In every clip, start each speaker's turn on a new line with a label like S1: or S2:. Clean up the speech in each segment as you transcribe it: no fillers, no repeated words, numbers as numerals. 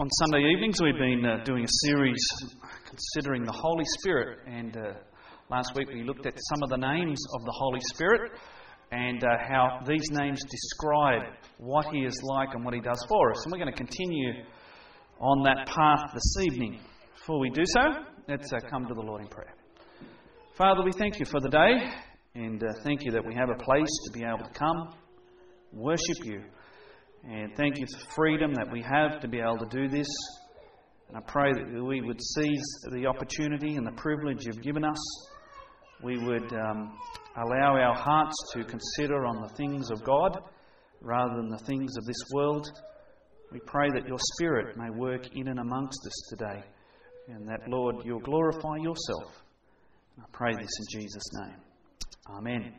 S1: On Sunday evenings we've been doing a series considering the Holy Spirit, and last week we looked at some of the names of the Holy Spirit and how these names describe what He is like and what He does for us. And we're going to continue on that path this evening. Before we do so, let's come to the Lord in prayer. Father, we thank You for the day, and thank You that we have a place to be able to come, worship You. And thank You for freedom that we have to be able to do this. And I pray that we would seize the opportunity and the privilege You've given us. We would allow our hearts to consider on the things of God rather than the things of this world. We pray that Your Spirit may work in and amongst us today. And that, Lord, You'll glorify Yourself. And I pray this in Jesus' name. Amen.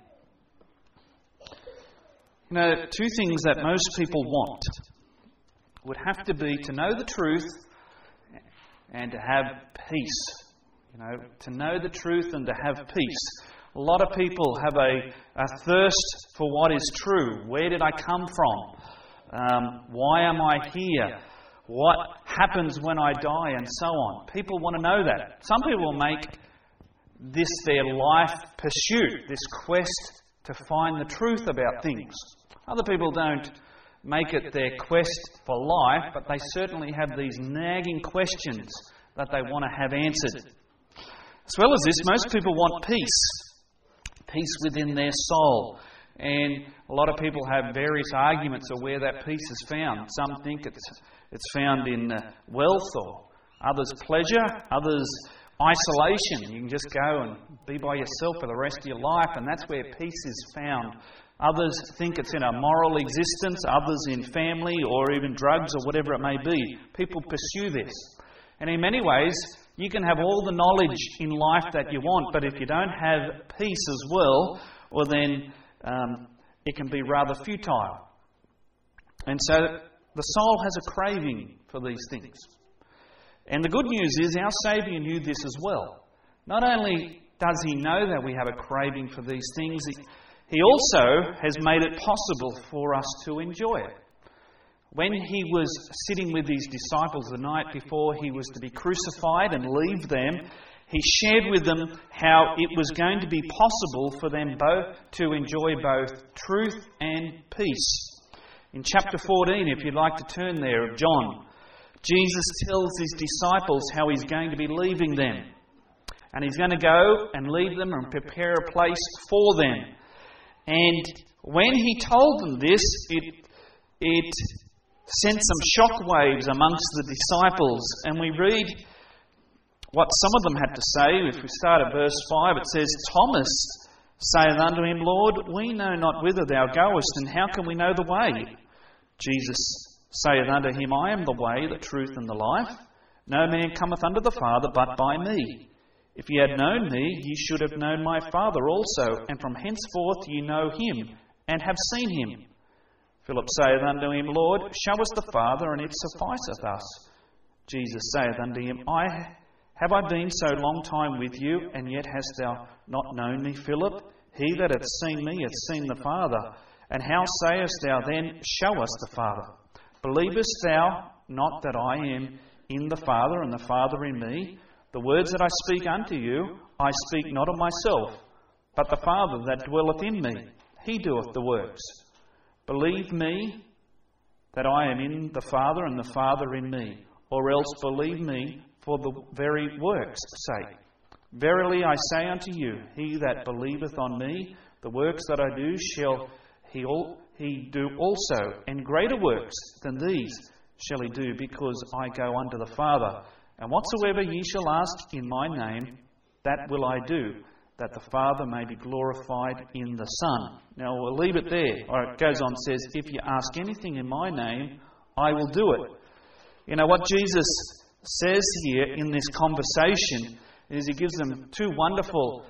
S1: You know, two things that most people want would have to be to know the truth and to have peace. You know, to know the truth and to have peace. A lot of people have a thirst for what is true. Where did I come from? Why am I here? What happens when I die? And so on. People want to know that. Some people will make this their life pursuit, this quest to find the truth about things. Other people don't make it their quest for life, but they certainly have these nagging questions that they want to have answered. As well as this, most people want peace within their soul. And a lot of people have various arguments of where that peace is found. Some think it's found in wealth, or others pleasure, others isolation. You can just go and be by yourself for the rest of your life, and that's where peace is found. Others think it's in a moral existence, others in family or even drugs or whatever it may be. People pursue this. And in many ways, you can have all the knowledge in life that you want, but if you don't have peace as well, then it can be rather futile. And so the soul has a craving for these things. And the good news is our Saviour knew this as well. Not only does He know that we have a craving for these things, He also has made it possible for us to enjoy it. When He was sitting with His disciples the night before He was to be crucified and leave them, He shared with them how it was going to be possible for them both to enjoy both truth and peace. In chapter 14, if you'd like to turn there, of John, Jesus tells His disciples how He's going to be leaving them. And He's going to go and leave them and prepare a place for them. And when He told them this, it sent some shockwaves amongst the disciples. And we read what some of them had to say. If we start at verse 5, it says, Thomas saith unto Him, Lord, we know not whither Thou goest, and how can we know the way? Jesus saith unto Him, I am the way, the truth, and the life. No man cometh unto the Father but by me. If ye had known me, ye should have known my Father also, and from henceforth ye know Him, and have seen Him. Philip saith unto Him, Lord, show us the Father, and it sufficeth us. Jesus saith unto him, Have I been so long time with you, and yet hast thou not known me, Philip? He that hath seen me hath seen the Father. And how sayest thou then, Show us the Father? Believest thou not that I am in the Father, and the Father in me? The words that I speak unto you, I speak not of myself, but the Father that dwelleth in me, He doeth the works. Believe me that I am in the Father, and the Father in me, or else believe me for the very works' sake. Verily I say unto you, he that believeth on me, the works that I do shall he do also, and greater works than these shall he do, because I go unto the Father. And whatsoever ye shall ask in my name, that will I do, that the Father may be glorified in the Son. Now we'll leave it there. Or it goes on, says, if you ask anything in my name, I will do it. You know, what Jesus says here in this conversation is He gives them two wonderful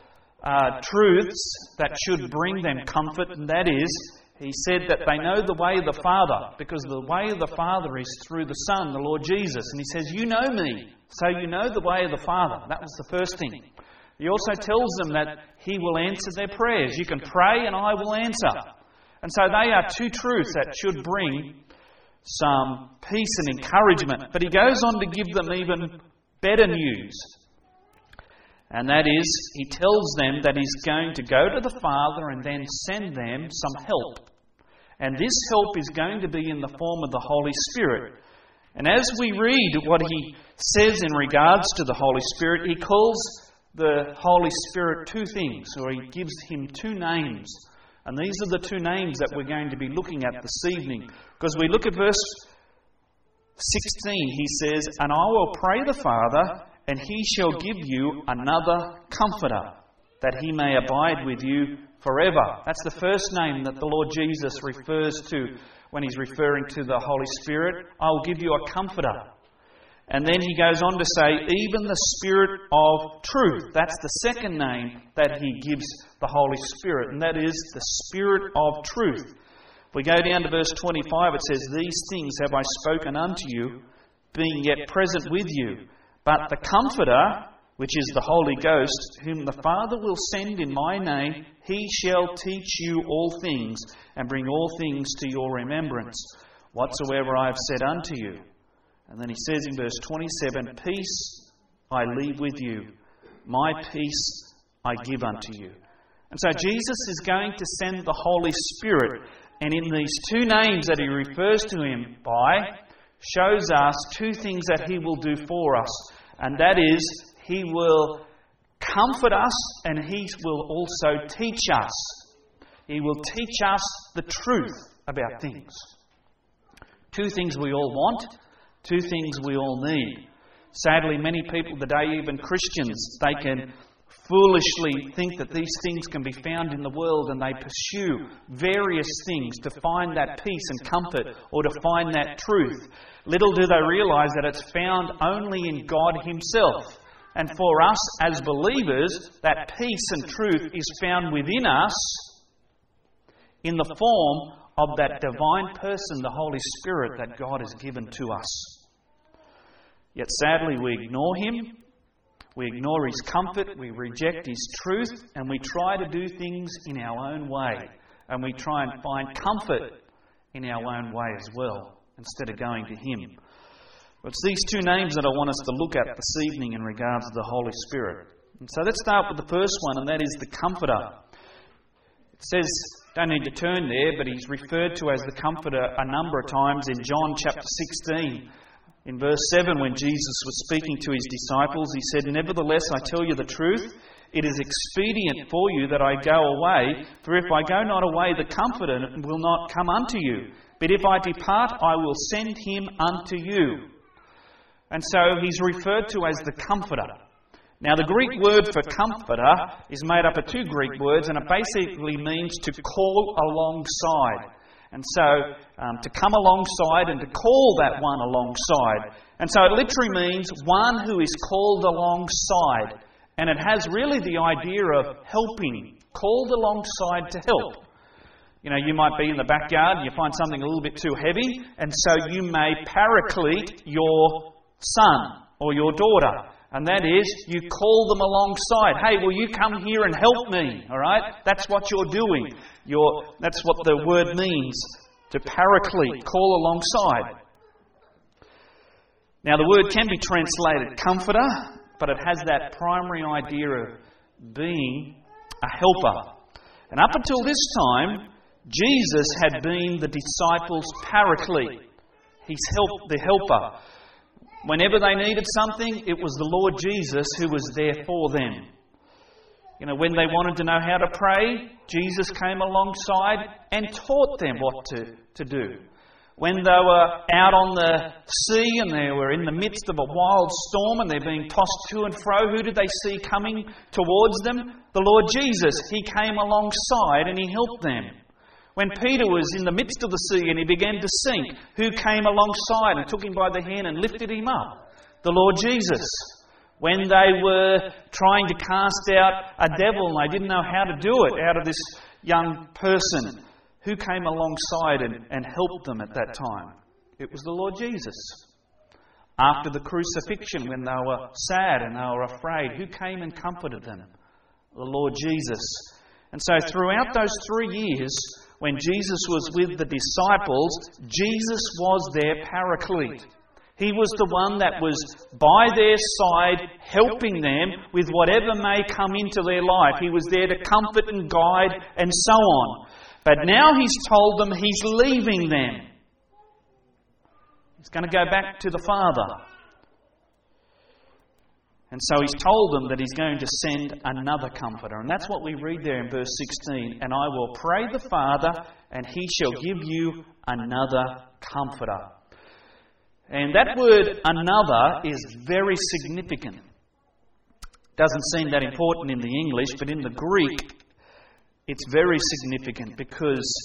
S1: truths that should bring them comfort, and that is, He said that they know the way of the Father, because the way of the Father is through the Son, the Lord Jesus. And He says, you know me, so you know the way of the Father. That was the first thing. He also tells them that He will answer their prayers. You can pray and I will answer. And so they are two truths that should bring some peace and encouragement. But he goes on to give them even better news. And that is, he tells them that he's going to go to the Father and then send them some help. And this help is going to be in the form of the Holy Spirit. And as we read what he says in regards to the Holy Spirit, he calls the Holy Spirit two things, or he gives him two names. And these are the two names that we're going to be looking at this evening. Because we look at verse 16, he says, "And I will pray the Father, and he shall give you another Comforter, that he may abide with you forever." That's the first name that the Lord Jesus refers to when he's referring to the Holy Spirit. "I will give you a Comforter." And then he goes on to say, "Even the Spirit of truth." That's the second name that he gives the Holy Spirit, and that is the Spirit of truth. If we go down to verse 25, it says, "These things have I spoken unto you, being yet present with you. But the Comforter, which is the Holy Ghost, whom the Father will send in my name, he shall teach you all things, and bring all things to your remembrance, whatsoever I have said unto you." And then he says in verse 27, "Peace I leave with you, my peace I give unto you." And so Jesus is going to send the Holy Spirit, and in these two names that he refers to him by, shows us two things that he will do for us. And that is, he will comfort us and he will also teach us. He will teach us the truth about things. Two things we all want, two things we all need. Sadly, many people today, even Christians, they can foolishly think that these things can be found in the world, and they pursue various things to find that peace and comfort, or to find that truth. Little do they realise that it's found only in God himself. And for us as believers, that peace and truth is found within us in the form of that divine person, the Holy Spirit, that God has given to us. Yet sadly we ignore him. We ignore his comfort, we reject his truth, and we try to do things in our own way. And we try and find comfort in our own way as well, instead of going to him. It's these two names that I want us to look at this evening in regards to the Holy Spirit. And so let's start with the first one, and that is the Comforter. It says, don't need to turn there, but he's referred to as the Comforter a number of times in John chapter 16. In verse 7, when Jesus was speaking to his disciples, he said, "Nevertheless, I tell you the truth, it is expedient for you that I go away, for if I go not away, the Comforter will not come unto you. But if I depart, I will send him unto you." And so he's referred to as the Comforter. Now, the Greek word for Comforter is made up of two Greek words, and it basically means to call alongside. And so, to come alongside and to call that one alongside. And so it literally means one who is called alongside. And it has really the idea of helping, called alongside to help. You know, you might be in the backyard and you find something a little bit too heavy, and so you may paraclete your son or your daughter. And that is, you call them alongside. "Hey, will you come here and help me?" All right? That's what you're doing. That's what the word means, to paraclete, call alongside. Now, the word can be translated comforter, but it has that primary idea of being a helper. And up until this time, Jesus had been the disciples' paraclete. He's the helper. Whenever they needed something, it was the Lord Jesus who was there for them. You know, when they wanted to know how to pray, Jesus came alongside and taught them what to do. When they were out on the sea and they were in the midst of a wild storm and they're being tossed to and fro, who did they see coming towards them? The Lord Jesus. He came alongside and he helped them. When Peter was in the midst of the sea and he began to sink, who came alongside and took him by the hand and lifted him up? The Lord Jesus. When they were trying to cast out a devil and they didn't know how to do it out of this young person, who came alongside and helped them at that time? It was the Lord Jesus. After the crucifixion, when they were sad and they were afraid, who came and comforted them? The Lord Jesus. And so throughout those 3 years, when Jesus was with the disciples, Jesus was their paraclete. He was the one that was by their side, helping them with whatever may come into their life. He was there to comfort and guide and so on. But now He's told them He's leaving them. He's going to go back to the Father. And so He's told them that He's going to send another Comforter. And that's what we read there in verse 16. And I will pray the Father, and He shall give you another Comforter. And that word another is very significant. Doesn't seem that important in the English, but in the Greek it's very significant because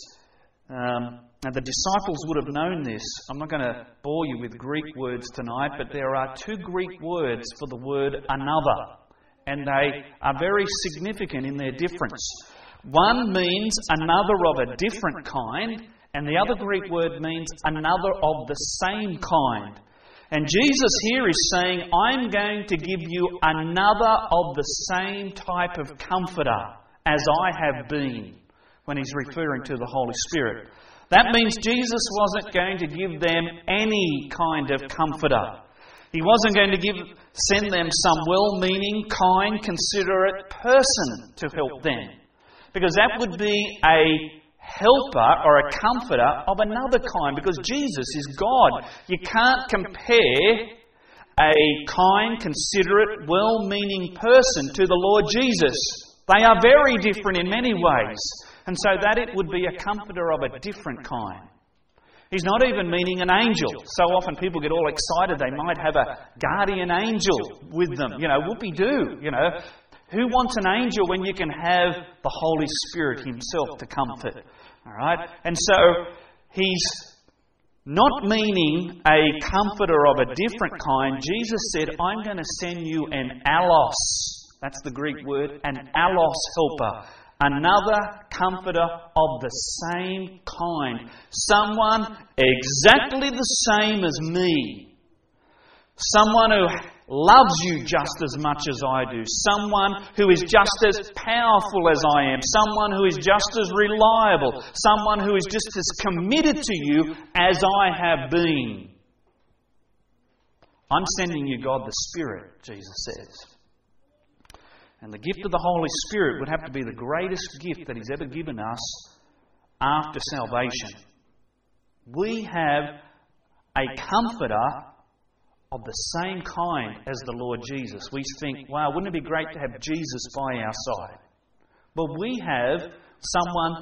S1: the disciples would have known this. I'm not going to bore you with Greek words tonight, but there are two Greek words for the word another, and they are very significant in their difference. One means another of a different kind, and the other Greek word means another of the same kind. And Jesus here is saying, I'm going to give you another of the same type of comforter as I have been, when He's referring to the Holy Spirit. That means Jesus wasn't going to give them any kind of comforter. He wasn't going to send them some well-meaning, kind, considerate person to help them. Because that would be a helper or a comforter of another kind, because Jesus is God. You can't compare a kind, considerate, well-meaning person to the Lord Jesus. They are very different in many ways. And so that it would be a comforter of a different kind. He's not even meaning an angel. So often people get all excited they might have a guardian angel with them. Whoopee-doo, Who wants an angel when you can have the Holy Spirit Himself to comfort? All right? And so He's not meaning a comforter of a different kind. Jesus said, I'm going to send you an allos. That's the Greek word, an allos helper. Another comforter of the same kind. Someone exactly the same as me. Someone who loves you just as much as I do. Someone who is just as powerful as I am. Someone who is just as reliable. Someone who is just as committed to you as I have been. I'm sending you God the Spirit, Jesus says. And the gift of the Holy Spirit would have to be the greatest gift that He's ever given us after salvation. We have a comforter of the same kind as the Lord Jesus. We think, wow, wouldn't it be great to have Jesus by our side? But we have someone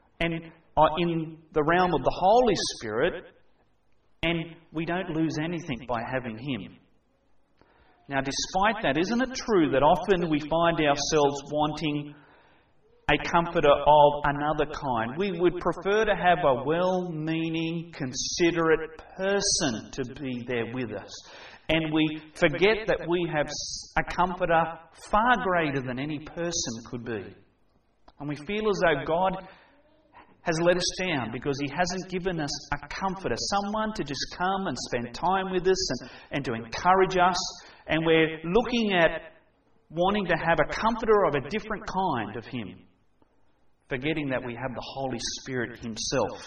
S1: in the realm of the Holy Spirit, and we don't lose anything by having Him. Now, despite that, isn't it true that often we find ourselves wanting a comforter of another kind? We would prefer to have a well-meaning, considerate person to be there with us. And we forget that we have a comforter far greater than any person could be. And we feel as though God has let us down because He hasn't given us a comforter, someone to just come and spend time with us and to encourage us. And we're looking at wanting to have a comforter of a different kind of Him, forgetting that we have the Holy Spirit Himself.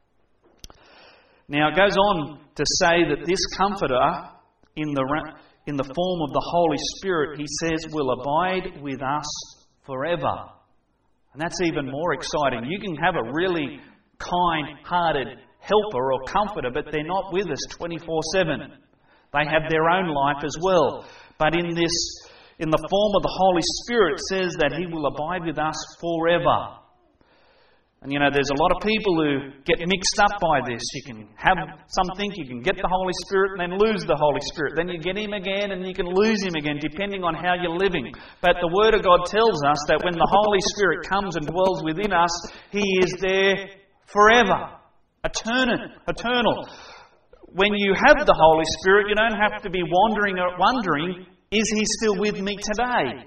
S1: Now it goes on to say that this comforter, in the form of the Holy Spirit, He says, will abide with us forever. And that's even more exciting. You can have a really kind-hearted helper or comforter, but they're not with us 24/7. They have their own life as well. But in the form of the Holy Spirit, it says that He will abide with us forever. And there's a lot of people who get mixed up by this. You can you can get the Holy Spirit and then lose the Holy Spirit. Then you get Him again and you can lose Him again, depending on how you're living. But the Word of God tells us that when the Holy Spirit comes and dwells within us, He is there forever, eternal. When you have the Holy Spirit, you don't have to be wondering, is He still with me today?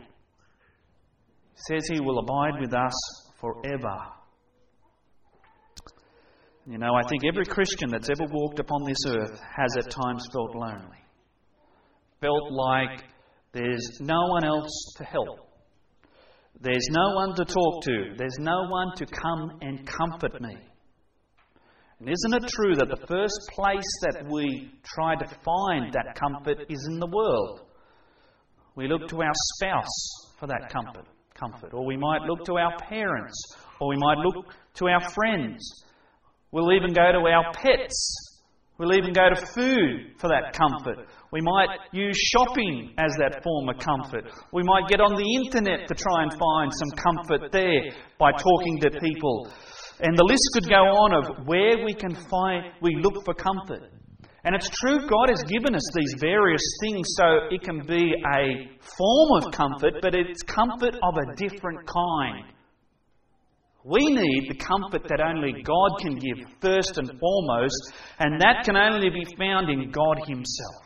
S1: He says He will abide with us forever. I think every Christian that's ever walked upon this earth has at times felt lonely. Felt like there's no one else to help. There's no one to talk to. There's no one to come and comfort me. And isn't it true that the first place that we try to find that comfort is in the world? We look to our spouse for that comfort. Or we might look to our parents. Or we might look to our friends. We'll even go to our pets. We'll even go to food for that comfort. We might use shopping as that form of comfort. We might get on the internet to try and find some comfort there by talking to people. And the list could go on of where we look for comfort. And it's true, God has given us these various things so it can be a form of comfort, but it's comfort of a different kind. We need the comfort that only God can give first and foremost, and that can only be found in God Himself.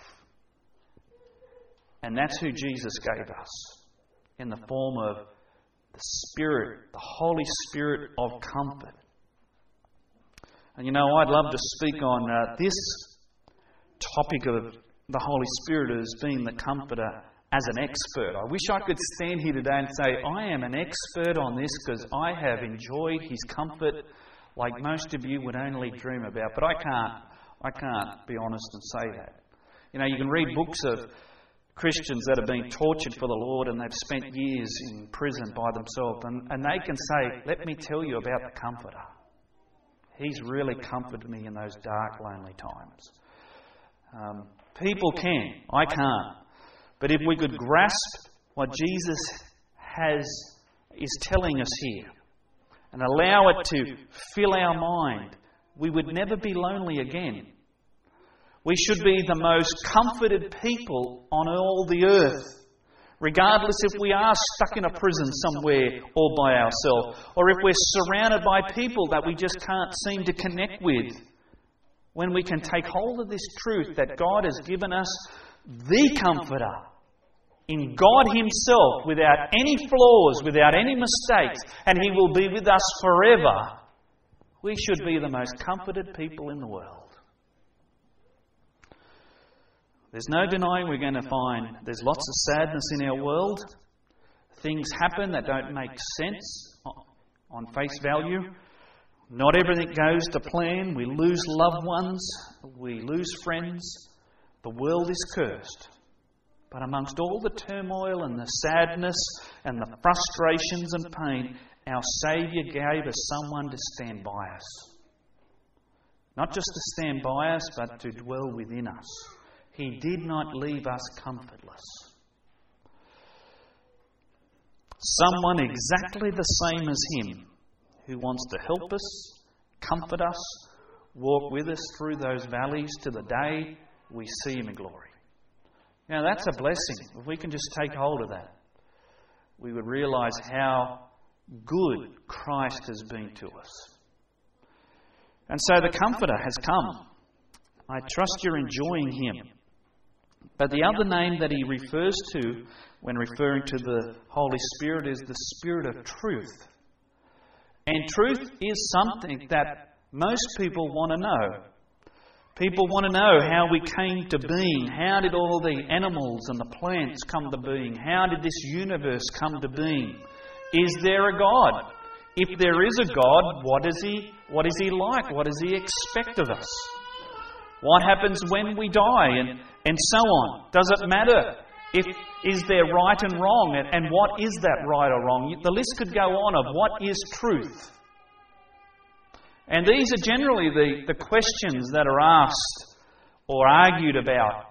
S1: And that's who Jesus gave us, in the form of the Spirit, the Holy Spirit of comfort. And you know, I'd love to speak on this topic of the Holy Spirit as being the comforter as an expert. I wish I could stand here today and say, I am an expert on this because I have enjoyed His comfort like most of you would only dream about. But I can't be honest and say that. You know, you can read books of Christians that have been tortured for the Lord and they've spent years in prison by themselves, and they can say, let me tell you about the Comforter. He's really comforted me in those dark, lonely times. People can. I can't. But if we could grasp what Jesus is telling us here and allow it to fill our mind, we would never be lonely again. We should be the most comforted people on all the earth, regardless if we are stuck in a prison somewhere all by ourselves, or if we're surrounded by people that we just can't seem to connect with. When we can take hold of this truth that God has given us the Comforter in God Himself, without any flaws, without any mistakes, and He will be with us forever, we should be the most comforted people in the world. There's no denying we're going to find there's lots of sadness in our world. Things happen that don't make sense on face value. Not everything goes to plan. We lose loved ones. We lose friends. The world is cursed. But amongst all the turmoil and the sadness and the frustrations and pain, our Saviour gave us someone to stand by us. Not just to stand by us, but to dwell within us. He did not leave us comfortless. Someone exactly the same as Him, who wants to help us, comfort us, walk with us through those valleys to the day we see Him in glory. Now that's a blessing. If we can just take hold of that, we would realise how good Christ has been to us. And so the Comforter has come. I trust you're enjoying Him. But the other name that He refers to when referring to the Holy Spirit is the Spirit of truth. And truth is something that most people want to know. People want to know how we came to being. How did all the animals and the plants come to being? How did this universe come to being? Is there a God? If there is a God, what is He like? What does He expect of us? What happens when we die? And so on. Does it matter? Is there right and wrong? And what is that right or wrong? The list could go on of what is truth. And these are generally the questions that are asked or argued about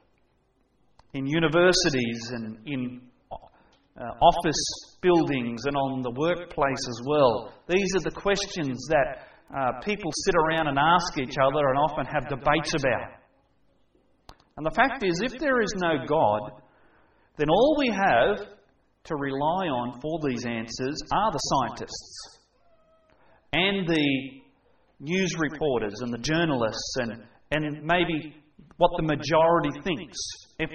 S1: in universities and in office buildings and on the workplace as well. These are the questions that people sit around and ask each other and often have debates about. And the fact is, if there is no God, then all we have to rely on for these answers are the scientists and the news reporters and the journalists and maybe what the majority thinks. If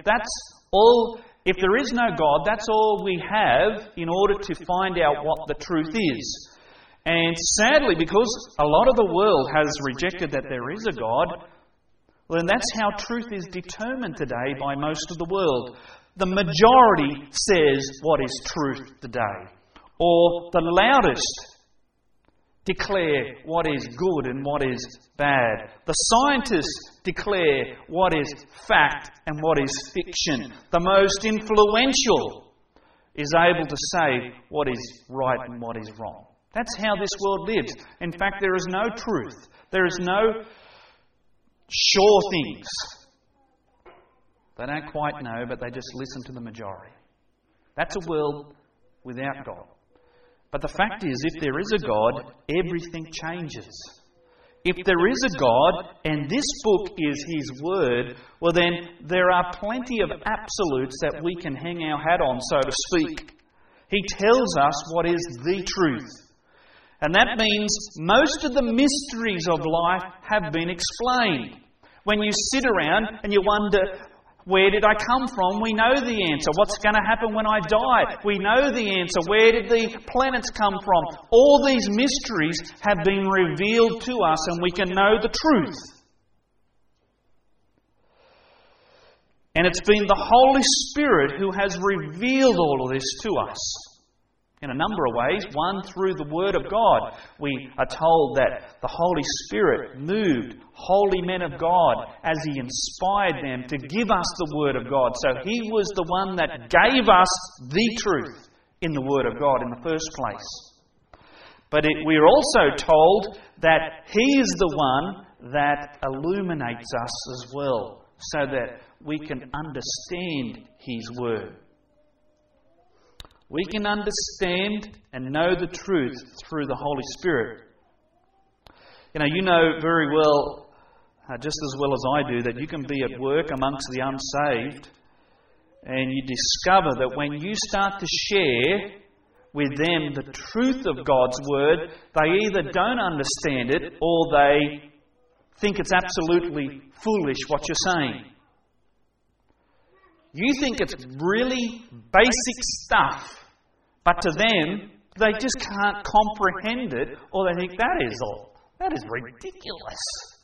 S1: there is no God, that's all we have in order to find out what the truth is. And sadly, because a lot of the world has rejected that there is a God, well, then that's how truth is determined today by most of the world. The majority says what is truth today. or the loudest declare what is good and what is bad. The scientists declare what is fact and what is fiction. The most influential is able to say what is right and what is wrong. That's how this world lives. In fact, there is no truth. There is no sure things. They don't quite know, but they just listen to the majority. That's a world without God. But the fact is, if there is a God, everything changes. If there is a God, and this book is His Word, well then, there are plenty of absolutes that we can hang our hat on, so to speak. He tells us what is the truth. And that means most of the mysteries of life have been explained. When you sit around and you wonder, where did I come from? We know the answer. What's going to happen when I die? We know the answer. Where did the planets come from? All these mysteries have been revealed to us and we can know the truth. And it's been the Holy Spirit who has revealed all of this to us. In a number of ways. One, through the Word of God. We are told that the Holy Spirit moved holy men of God as He inspired them to give us the Word of God. So He was the one that gave us the truth in the Word of God in the first place. But we're also told that He is the one that illuminates us as well, so that we can understand His Word. We can understand and know the truth through the Holy Spirit. You know very well, just as well as I do, that you can be at work amongst the unsaved and you discover that when you start to share with them the truth of God's Word, they either don't understand it or they think it's absolutely foolish what you're saying. You think it's really basic stuff. But to them, they just can't comprehend it, or they think that is ridiculous.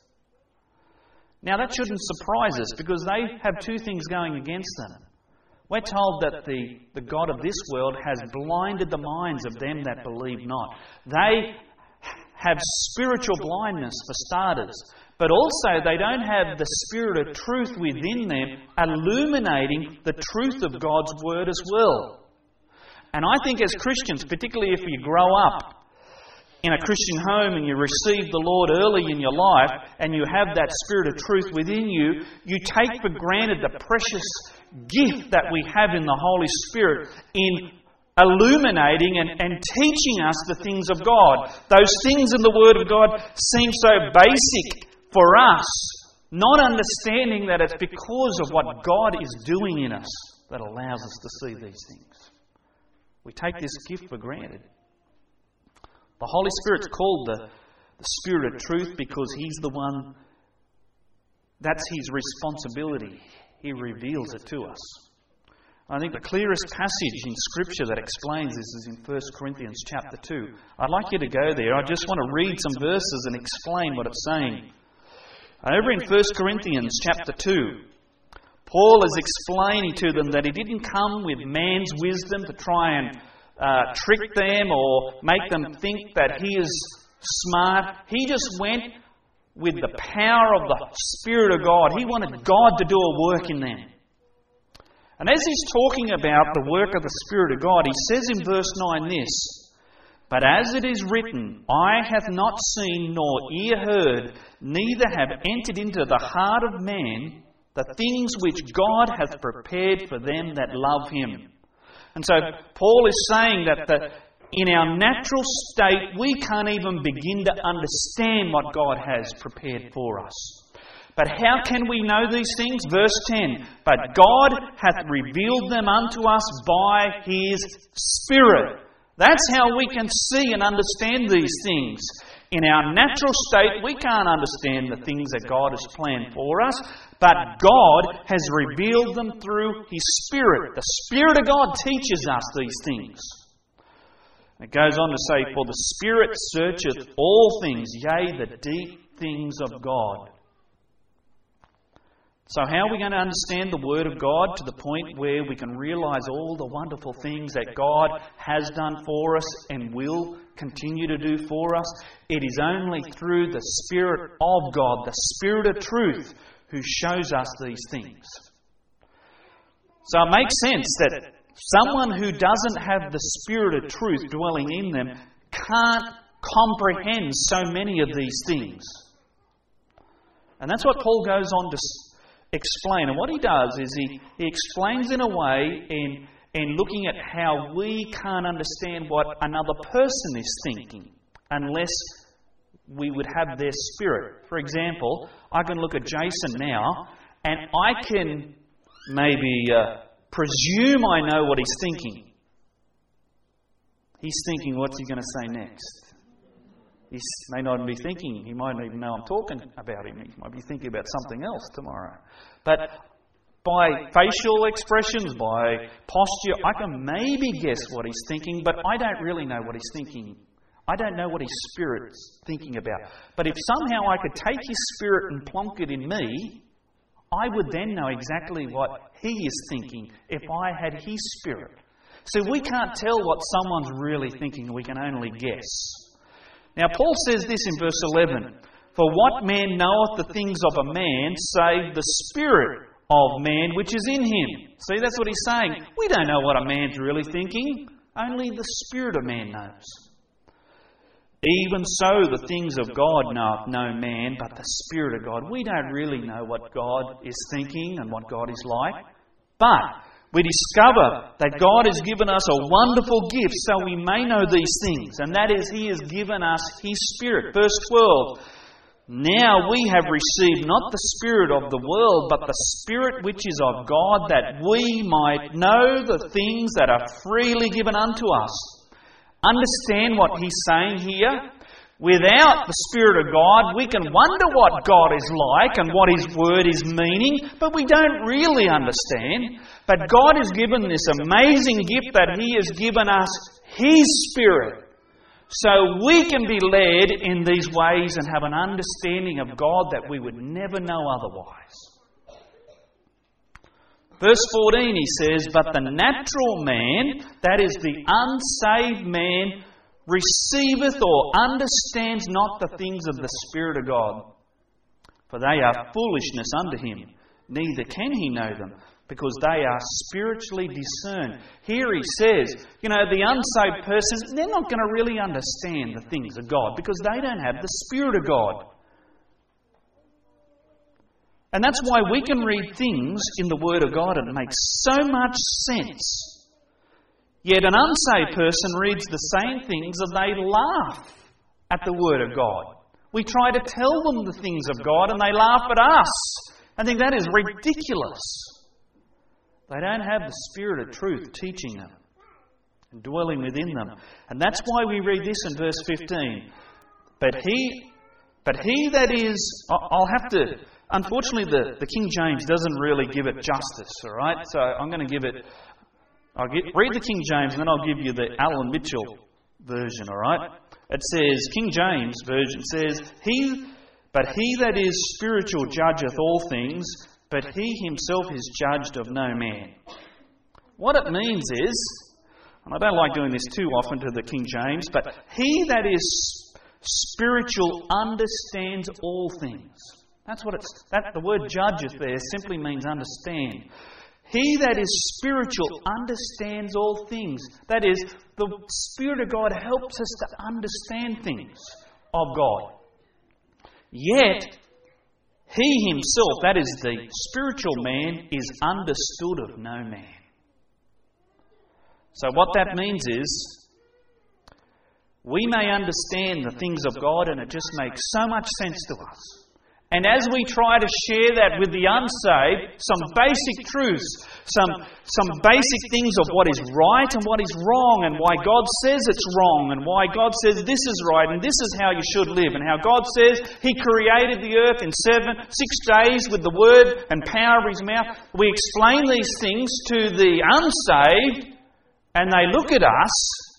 S1: Now that shouldn't surprise us, because they have two things going against them. We're told that the God of this world has blinded the minds of them that believe not. They have spiritual blindness for starters, but also they don't have the Spirit of truth within them illuminating the truth of God's Word as well. And I think as Christians, particularly if you grow up in a Christian home and you receive the Lord early in your life and you have that Spirit of truth within you, you take for granted the precious gift that we have in the Holy Spirit in illuminating and teaching us the things of God. Those things in the Word of God seem so basic for us, not understanding that it's because of what God is doing in us that allows us to see these things. We take this gift for granted. The Holy Spirit's called the Spirit of truth because He's the one, that's His responsibility. He reveals it to us. I think the clearest passage in Scripture that explains this is in 1 Corinthians chapter 2. I'd like you to go there. I just want to read some verses and explain what it's saying. Over in 1 Corinthians chapter 2, Paul is explaining to them that he didn't come with man's wisdom to try and trick them or make them think that he is smart. He just went with the power of the Spirit of God. He wanted God to do a work in them. And as he's talking about the work of the Spirit of God, he says in verse 9 this, "But as it is written, eye hath not seen nor ear heard, neither have entered into the heart of man the things which God hath prepared for them that love Him." And so Paul is saying that in our natural state we can't even begin to understand what God has prepared for us. But how can we know these things? Verse 10, "But God hath revealed them unto us by His Spirit." That's how we can see and understand these things. In our natural state, we can't understand the things that God has planned for us, but God has revealed them through His Spirit. The Spirit of God teaches us these things. It goes on to say, "For the Spirit searcheth all things, yea, the deep things of God." So how are we going to understand the Word of God to the point where we can realise all the wonderful things that God has done for us and will continue to do for us? It is only through the Spirit of God, the Spirit of truth, who shows us these things. So it makes sense that someone who doesn't have the Spirit of truth dwelling in them can't comprehend so many of these things. And that's what Paul goes on to explain. And what he does is he explains in a way in looking at how we can't understand what another person is thinking unless we would have their spirit. For example, I can look at Jason now and I can maybe presume I know what he's thinking. He's thinking, what's he going to say next? He may not be thinking, he might not even know I'm talking about him. He might be thinking about something else tomorrow. But by facial expressions, by posture, I can maybe guess what he's thinking, but I don't really know what he's thinking. I don't know what his spirit's thinking about. But if somehow I could take his spirit and plonk it in me, I would then know exactly what he is thinking if I had his spirit. So we can't tell what someone's really thinking, we can only guess. Now, Paul says this in verse 11, "For what man knoweth the things of a man, save the spirit of man which is in him?" See, that's what he's saying. We don't know what a man's really thinking. Only the spirit of man knows. "Even so, the things of God knoweth no man, but the Spirit of God." We don't really know what God is thinking and what God is like. But we discover that God has given us a wonderful gift so we may know these things. And that is, He has given us His Spirit. Verse 12. "Now we have received not the spirit of the world, but the Spirit which is of God, that we might know the things that are freely given unto us." Understand what he's saying here? Without the Spirit of God, we can wonder what God is like and what His Word is meaning, but we don't really understand. But God has given this amazing gift that He has given us His Spirit, so we can be led in these ways and have an understanding of God that we would never know otherwise. Verse 14, he says, "But the natural man," that is the unsaved man, "receiveth or understands not the things of the Spirit of God, for they are foolishness unto him, neither can he know them, because they are spiritually discerned." Here he says, the unsaved person, they're not going to really understand the things of God because they don't have the Spirit of God. And that's why we can read things in the Word of God and it makes so much sense. Yet an unsaved person reads the same things and they laugh at the Word of God. We try to tell them the things of God and they laugh at us. I think that is ridiculous. They don't have the Spirit of truth teaching them and dwelling within them. And that's why we read this in verse 15. But he that is... I'll have to... Unfortunately, the King James doesn't really give it justice, all right? So I'm going to give it... read the King James and then I'll give you the Alan Mitchell version, all right? It says, King James version says, But he that is spiritual judgeth all things, but he himself is judged of no man. What it means is, and I don't like doing this too often to the King James, but he that is spiritual understands all things. That's what the word judgeth there simply means understand. He that is spiritual understands all things. That is, the Spirit of God helps us to understand things of God. Yet, he himself, that is the spiritual man, is understood of no man. So what that means is, we may understand the things of God and it just makes so much sense to us. And as we try to share that with the unsaved, some basic truths, some basic things of what is right and what is wrong, and why God says it's wrong, and why God says this is right, and this is how you should live, and how God says He created the earth in 6 days with the word and power of His mouth. We explain these things to the unsaved, and they look at us,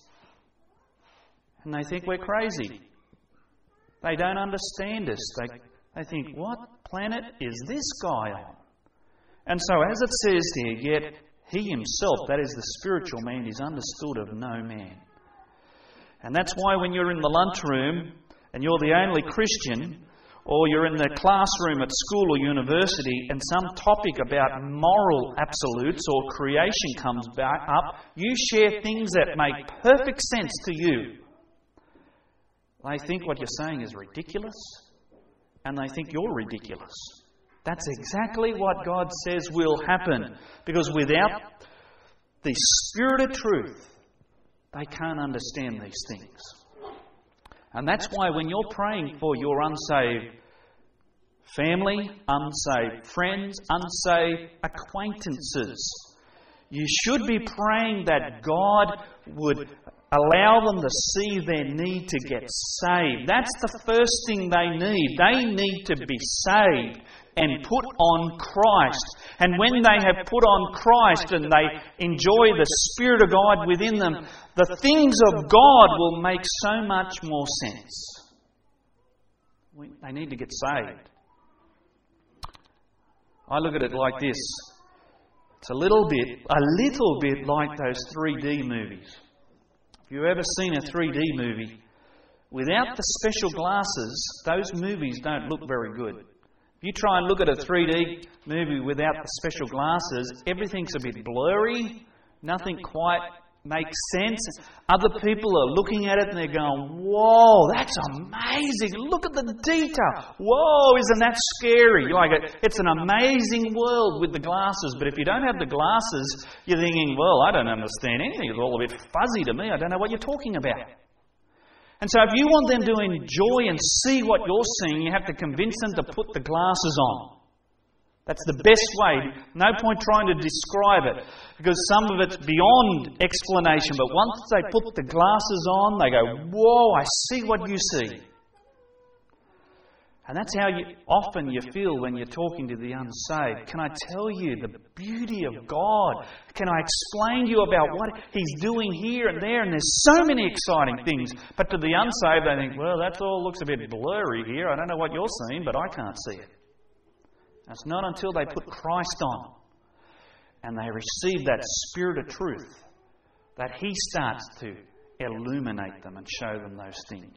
S1: and they think we're crazy. They don't understand us. They think, what planet is this guy on? And so, as it says here, yet he himself, that is the spiritual man, is understood of no man. And that's why when you're in the lunchroom and you're the only Christian, or you're in the classroom at school or university and some topic about moral absolutes or creation comes back up, you share things that make perfect sense to you. They think what you're saying is ridiculous, and they think you're ridiculous. That's exactly what God says will happen, because without the Spirit of truth, they can't understand these things. And that's why when you're praying for your unsaved family, unsaved friends, unsaved acquaintances, you should be praying that God would allow them to see their need to get saved. That's the first thing they need. They need to be saved and put on Christ. And when they have put on Christ and they enjoy the Spirit of God within them, the things of God will make so much more sense. They need to get saved. I look at it like this. It's a little bit like those 3D movies. If you've ever seen a 3D movie, without the special glasses, those movies don't look very good. If you try and look at a 3D movie without the special glasses, everything's a bit blurry, nothing quite makes sense. Other people are looking at it and they're going, whoa, that's amazing. Look at the detail. Whoa, isn't that scary? It's an amazing world with the glasses. But if you don't have the glasses, you're thinking, well, I don't understand anything. It's all a bit fuzzy to me. I don't know what you're talking about. And so if you want them to enjoy and see what you're seeing, you have to convince them to put the glasses on. That's the best way. No point trying to describe it, because some of it's beyond explanation. But once they put the glasses on, they go, whoa, I see what you see. And that's how often you feel when you're talking to the unsaved. Can I tell you the beauty of God? Can I explain to you about what He's doing here and there? And there's so many exciting things. But to the unsaved, they think, well, that all looks a bit blurry here. I don't know what you're seeing, but I can't see it. It's not until they put Christ on and they receive that Spirit of truth that He starts to illuminate them and show them those things.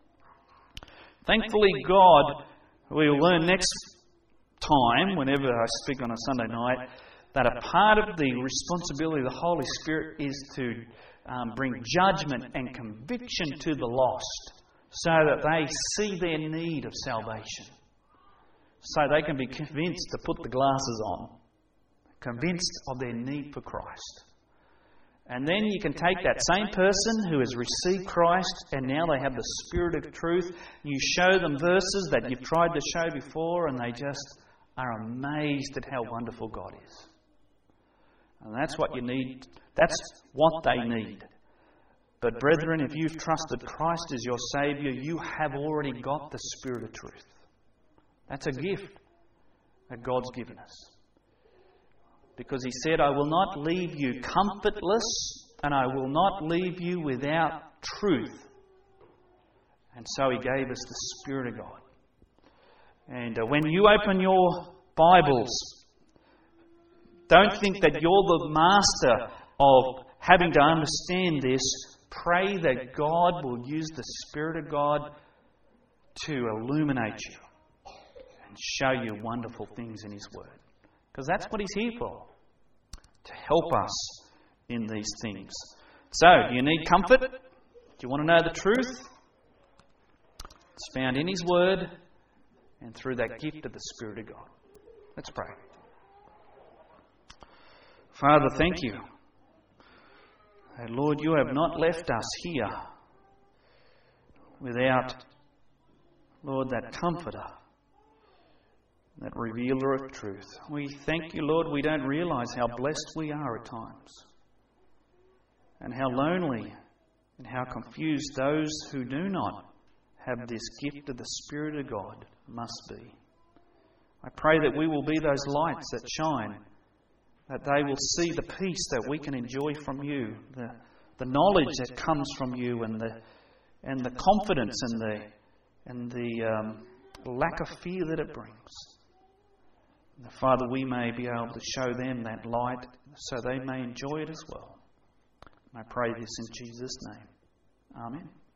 S1: Thankfully, God, we'll learn next time, whenever I speak on a Sunday night, that a part of the responsibility of the Holy Spirit is to bring judgment and conviction to the lost so that they see their need of salvation. So they can be convinced to put the glasses on, convinced of their need for Christ. And then you can take that same person who has received Christ and now they have the Spirit of truth. You show them verses that you've tried to show before and they just are amazed at how wonderful God is. And that's what you need. That's what they need. But brethren, if you've trusted Christ as your Saviour, you have already got the Spirit of truth. That's a gift that God's given us. Because He said, I will not leave you comfortless, and I will not leave you without truth. And so He gave us the Spirit of God. And when you open your Bibles, don't think that you're the master of having to understand this. Pray that God will use the Spirit of God to illuminate you and show you wonderful things in His Word. Because that's what He's here for, to help us in these things. So, do you need comfort? Do you want to know the truth? It's found in His Word and through that gift of the Spirit of God. Let's pray. Father, thank You. And Lord, You have not left us here without, Lord, that comforter, that revealer of truth. We thank You, Lord, we don't realise how blessed we are at times, and how lonely and how confused those who do not have this gift of the Spirit of God must be. I pray that we will be those lights that shine, that they will see the peace that we can enjoy from You, the knowledge that comes from You, and the confidence and the lack of fear that it brings. Father, we may be able to show them that light so they may enjoy it as well. I pray this in Jesus' name. Amen.